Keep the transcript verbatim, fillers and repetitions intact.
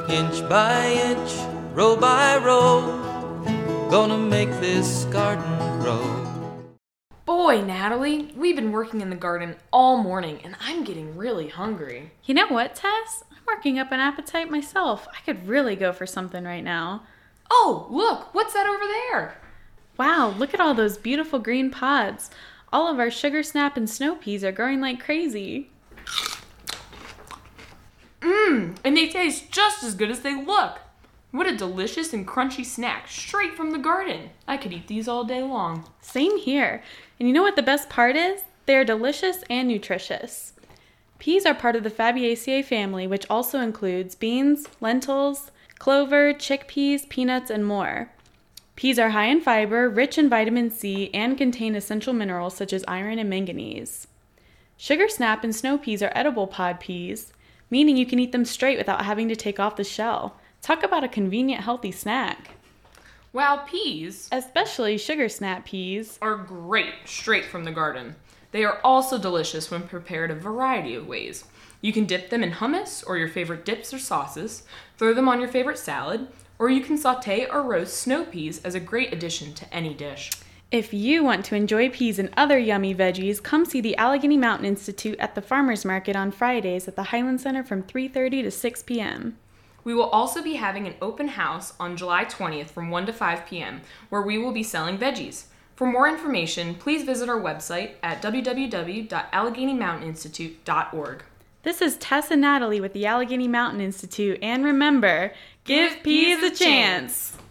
Inch by inch, row by row, gonna make this garden grow. Boy, Natalie, we've been working in the garden all morning, and I'm getting really hungry. You know what, Tess? I'm working up an appetite myself. I could really go for something right now. Oh, look, what's that over there? Wow, look at all those beautiful green pods. All of our sugar snap and snow peas are growing like crazy. Mmm, and they taste just as good as they look. What a delicious and crunchy snack, straight from the garden. I could eat these all day long. Same here. And you know what the best part is? They are delicious and nutritious. Peas are part of the Fabaceae family, which also includes beans, lentils, clover, chickpeas, peanuts, and more. Peas are high in fiber, rich in vitamin C, and contain essential minerals such as iron and manganese. Sugar snap and snow peas are edible pod peas, meaning you can eat them straight without having to take off the shell. Talk about a convenient, healthy snack. Wow, peas, especially sugar snap peas, are great straight from the garden. They are also delicious when prepared a variety of ways. You can dip them in hummus or your favorite dips or sauces, throw them on your favorite salad, or you can saute or roast snow peas as a great addition to any dish. If you want to enjoy peas and other yummy veggies, come see the Allegheny Mountain Institute at the Farmers Market on Fridays at the Highland Center from three thirty to six p.m. We will also be having an open house on July twentieth from one to five p.m. where we will be selling veggies. For more information, please visit our website at w w w dot allegheny mountain institute dot org. This is Tess and Natalie with the Allegheny Mountain Institute, and remember, give peas a chance!